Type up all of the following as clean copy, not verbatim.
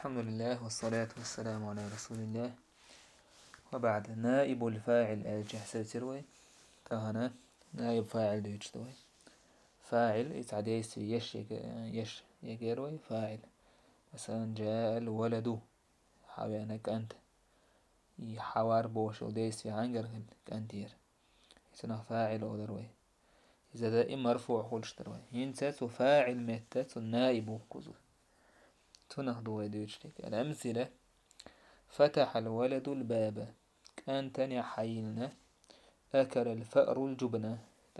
الحمد لله والصلاة والسلام على رسول الله. وبعد نائب الفاعل الجحسر تروي تهنا نائب فاعل دوي فاعل يتعديس يش يجروي فاعل مثلا جاء الولد حوانك أنت يحوار بوش وديس في عنجر كأنتير يسنا فاعل أو دروي إذا دائما مرفوع خلش دروي ينسات فاعل متات النائب كذو تنهضوا يدوشتك الأمثلة: فتح الولد الباب، كان تاني حيلنا، أكل الفأر الجبنة،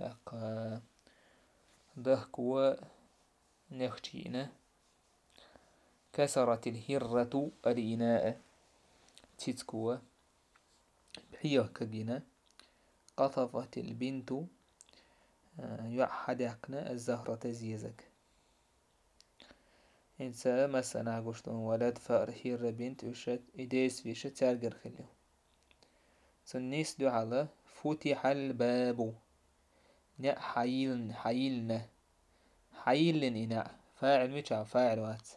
ضحكوا نختينا، كسرت الهرة الإناء، تتكوا بحيه كجنا، قطفت البنت يحدقنا الزهرة زيزك. إنسا مثلا عقشتون ولد فأر هير بنت وشت إديس في شت تارجر خليه سنيس دو على فتح الباب نع حيلنا إناء فاعل ميشا فاعل وات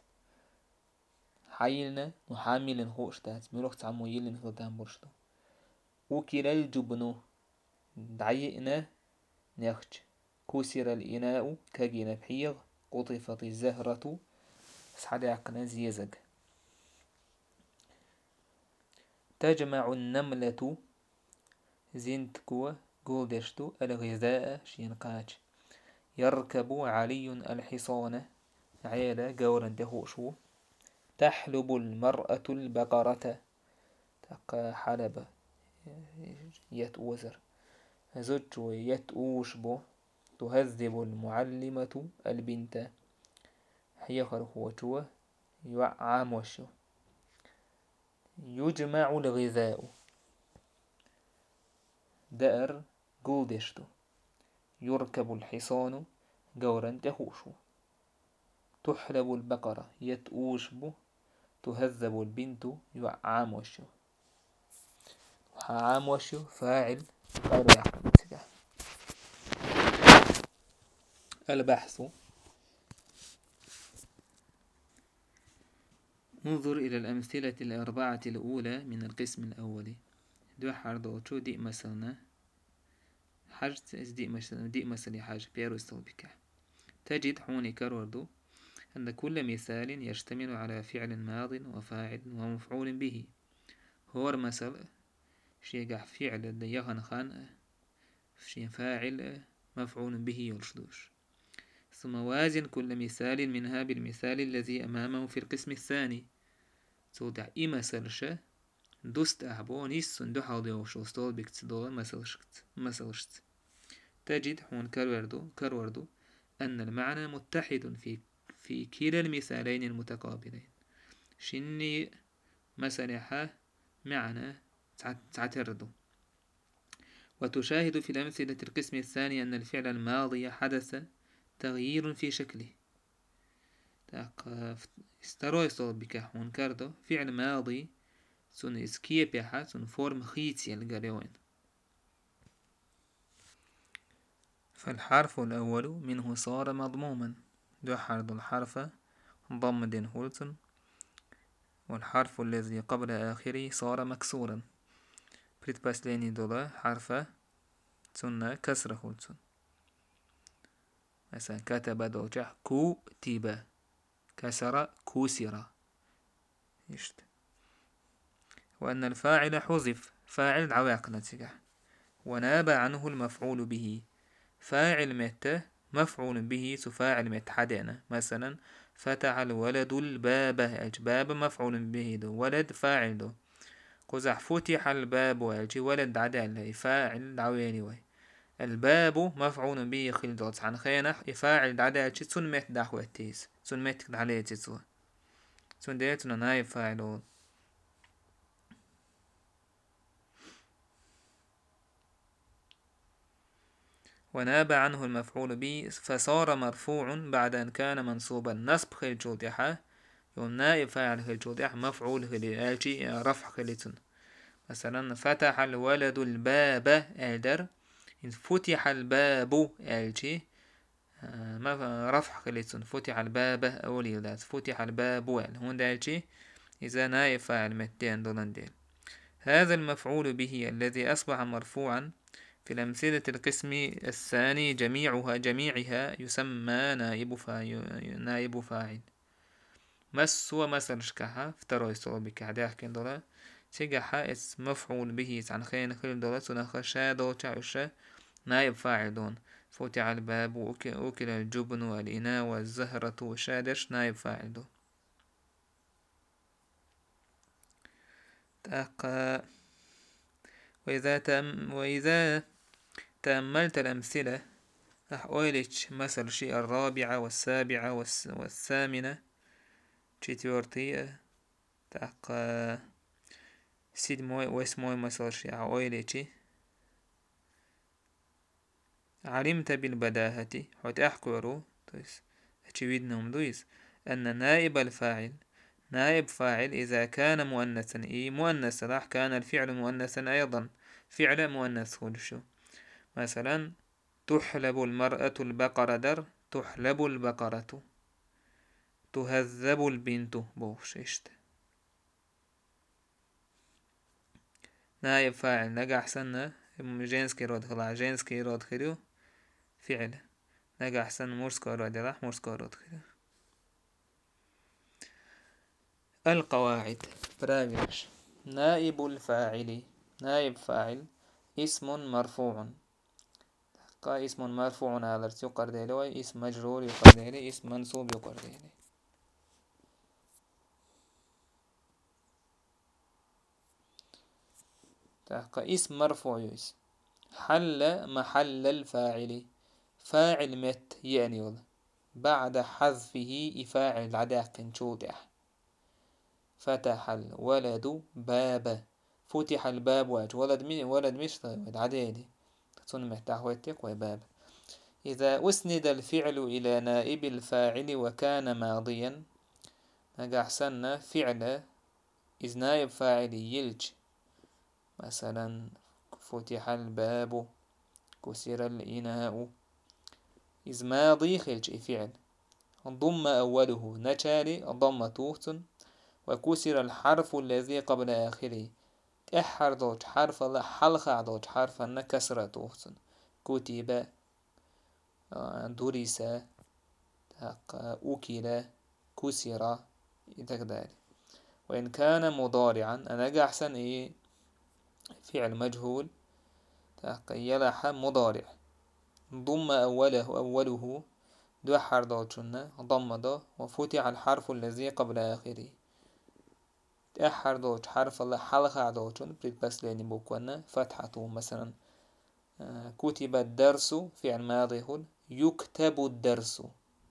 حيلنا محامل خوش تات ملوك تعمو يلن خلتان برشتو وكل الجبن دعيئنا نخج كسر الإناء كجنا بحيغ قطفت الزهرة سحدعقنا زيزق. تجمع النملة زينتكوا قولدشتو الغذاء شينقاج. يركب علي الحصان عيلة قورا دهوشو. تحلب المرأة البقرة تقى حلب يتوزر زوجو يتوشبو. تهذب المعلمة البنت حيخر خوتو يوعام وشو. يجمع الغذاء دأر قولدشتو. يركب الحصان قورا تهوشو. تحلب البقرة يتوشبو. تهذب البنت يوعام وشو. عام وشو فاعل البحث. انظر إلى الأمثلة الأربعة الأولى من القسم الأول. دو حردو شو دي مثلنا حاجة دي مثل حاجة بيرو استوبك. تجد حوني كروردو أن كل مثال يشتمل على فعل ماض وفاعل ومفعول به. هو مثل شيء فعل يهن خان شيء فاعل مفعول به يلشدوش. ثم وازن كل مثال منها بالمثال الذي أمامه في القسم الثاني. تودع مثل دوست أحبو نيسون دو حاضي وشوستول بكتدو مثلشت. تجد حون كروردو أن المعنى متحد في كلا المثالين المتقابلين. شني مسلحة معنى تعتردو. وتشاهد في الأمثلة القسم الثاني أن الفعل الماضي حدث تغيير في شكله. استرو يصول بكحون كاردو فعل ماضي سن اسكيه بيحا سن فورم خيتي القريوين. فالحرف الأول منه صار مضموما. دو حرد الحرف ضم دين هولتن. والحرف الذي قبل آخره صار مكسورا. بريد باسليني دولا حرف سنة كسر هولتن. مثلا كتب دوجح كتب كسر كسر. وأن الفاعل حذف فاعل عواق نتيجة. وناب عنه المفعول به فاعل متى مفعول به سفاعل مت حدنا. مثلا فتح الولد الباب الباب مفعول به دو ولد فاعل دو قزح فتح الباب والجي ولد عدل فاعل عويني وي الباب مفعول به خيل دوت عن خيانة فاعل عدل سن مت دحوة تيس سن مت عليه تسوى سن ديتنا نايب فاعلون. وناب عنه المفعول به فصار مرفوع بعد أن كان منصوبا. نصب خيل جودحة يوم نائب فاعل خيل جودحة مفعول خيل رفع خيلتن. مثلا فتح الولد الباب ألدر إن فتح الباب ألجي رفع خيلتن فتح الباب أولي فتح الباب هون ألجي إذا نائب فاعل متين دولان ديل. هذا المفعول به الذي أصبح مرفوعا في الأمثلة القسم الثاني جميعها يسمى نائب فاعل. مس ومثل شكاها فترى يسوى بكعداح كين دولا تيجاها اس مفعول به عن خين خير دولا سنخشا دو تعشا نائب فاعل دون. فتح الباب وأكل الجبن والإناء والزهرة وشادش نائب فاعل دون. وإذا تأملت الأمثلة راح أقولك مثل الشيء الرابعة والسابعة والثامنة تشيتورتية تاق سيد موي واسموي مثل الشيء أقولك علمت بالبداهة حتى أحكورو تويس أتشويدنهم دويس أن نائب فاعل إذا كان مؤنثا مؤنث راح كان الفعل مؤنثا أيضا فعل مؤنث شو مثلا تحلب المرأة البقرة تحلب البقرة تهذب البنت بوش إشت نائب فاعل نجا أحسن جنسكي رود خلا جنسكي رود خلو فعل نجا أحسن مرسكو رود راح مرسكو رود خلو. القواعد براغش نائب الفاعل نائب فاعل اسم مرفوع اسم مرفوع على يقر ديلوي اسم مجرور يقر ديلي اسم منصوب يقر ديلي. اسم مرفوع يس حل محل الفاعل فاعل مت يعني بعد حذفه فاعل العداق نشوتح فتح الولد باب فتح الباب ولد مش عديدي تكون محتاج ويتك وباب. إذا أسند الفعل إلى نائب الفاعل وكان ماضيا نجا أحسن فعل إذ نائب فاعل يلج مثلا فتح الباب كسر الإناء إذ ماضي خلج فعل ضم أوله نتالي ضم توت وكسر الحرف الذي قبل آخره احر دوت حرف حلقة دوت حرف كسر توت كتب درس أكل كسر ذلك. وإن كان مضارعا أنا أحسن فعل مجهول يلح مضارع ضم أوله دو حردوتشنا ضم دو وفتح الحرف الذي قبل آخره حردوت حرف الله حلقة دوتشن بس لاني بوكونا فتحته مثلا كتب الدرس فعل ماضي يكتب الدرس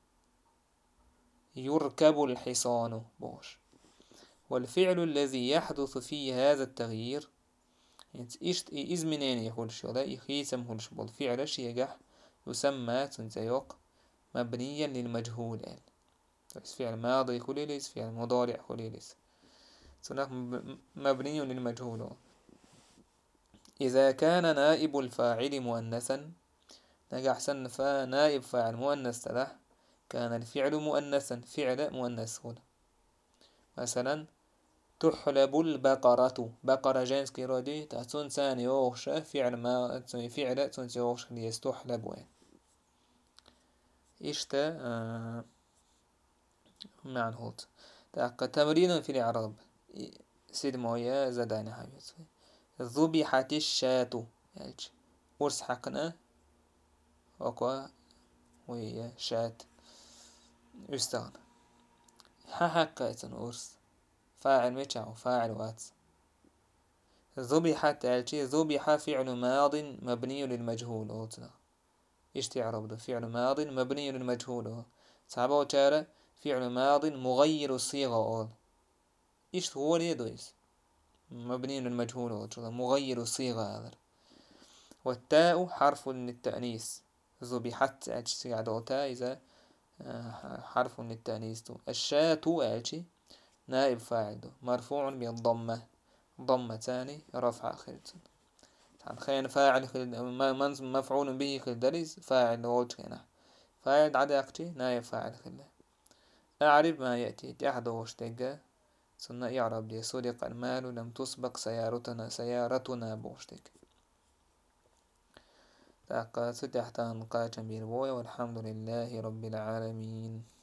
يركب الحصان بوش. والفعل الذي يحدث فيه هذا التغيير إذ منين يقولش ولا يخيسم هولش بالفعل شيء يسمى تنزيق مبنيا للمجهول يعني. فعل ماضي خليلس فعل مضارع خليلس سنك مبني للمجهول. إذا كان نائب الفاعل مؤنثا نجا أحسن فنائب فاعل مؤنث له كان الفعل مؤنثا فعل مؤنث هنا مثلا تحلب البقرة بقرة جنس كيرودي تحسن ثاني يوغش فعل ما فعل تنسي يوغش ليستحلب وين إشتا معنى هوت تمرين في الإعراب سيد مويا زداني حبيت ذبحت الشاة يعني ورس حقنا وكوا وهي شاة يستغنى حقا ورس فاعل متشع فاعل وات ذبحت يعني ذبح فعل ماض مبني للمجهول أوتنا إيش تعرب ده فعل ماض مبني للمجهول صعبة وتارة فعل ماض مغير الصيغة أول إيش هو ليدويس مبني للمجهول مغير الصيغة هذا. والتاء حرف للتأنيث ذبحت أجسادوتا إذا حرف للتأنيث. الشاة أجي نائب فاعل مرفوع بالضمة ضمتان رفع خلت خين فاعل مفعول به خلدليس فاعل وجهنا فاعل عداقتي نائب فاعل خله. أعرف ما يأتي تحدوش تجا صرنا إعراب دي سرق المال لم تسبق سيارتنا بوشتك تحت نقاط بير والحمد لله رب العالمين.